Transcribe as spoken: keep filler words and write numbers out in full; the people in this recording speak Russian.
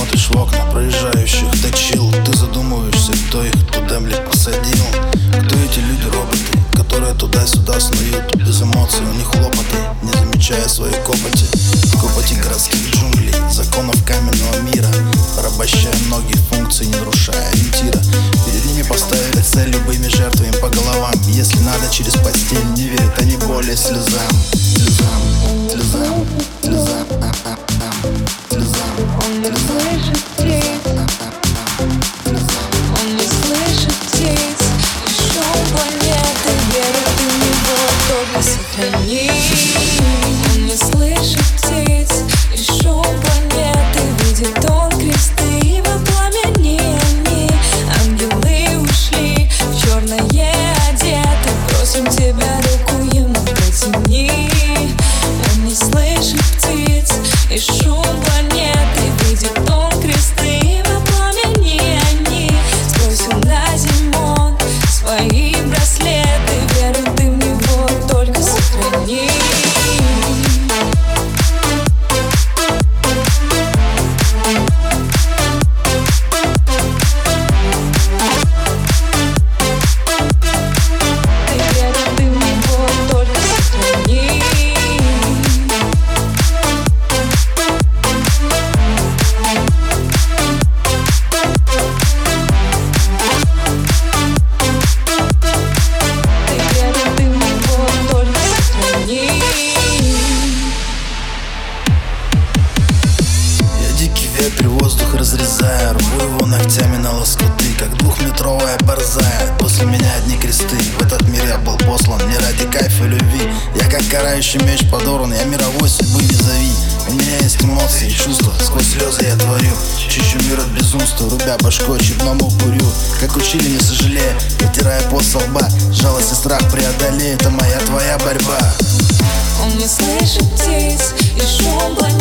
смотришь в окна проезжающих, ты чил. Ты задумываешься, кто их туда, блядь, посадил. Кто эти люди-роботы, которые туда-сюда снуют без эмоций, у них хлопоты, не замечая своей копоти. Копоти городских джунглей, законов каменного мира, порабощая многие функции, не нарушая ориентира. Перед ними поставили цель любыми жертвами по головам. Если надо, через постель, не верят они более слезам. Слезам, слезам, слезам, слезам. Он не слышит птиц, он не слышит птиц, и шум планеты, веру ты в него только сохрани. Он не слышит птиц, и шум планеты, видит он кресты и во пламени они. Ангелы ушли, в черное одеты, просим тебя руку ему протяни. Он не слышит птиц, и шум планеты, видит он кресты и во пламени они. Сбросил на зиму свои браслеты, веру ты в него только сохрани. Ветры воздух разрезая, рву его ногтями на лоскуты, как двухметровая борзая. После меня одни кресты, в этот мир я был послан не ради кайфа и любви. Я как карающий меч подорван, я мировой судьбы не зови. У меня есть эмоции и чувства, сквозь слезы я творю. Чищу мир от безумства, рубя башкой черному бурю. Как учили, не сожалея, вытирая пот со лба. Жалость и страх преодолея, это моя твоя борьба. Он не слышит птиц, и шум планеты.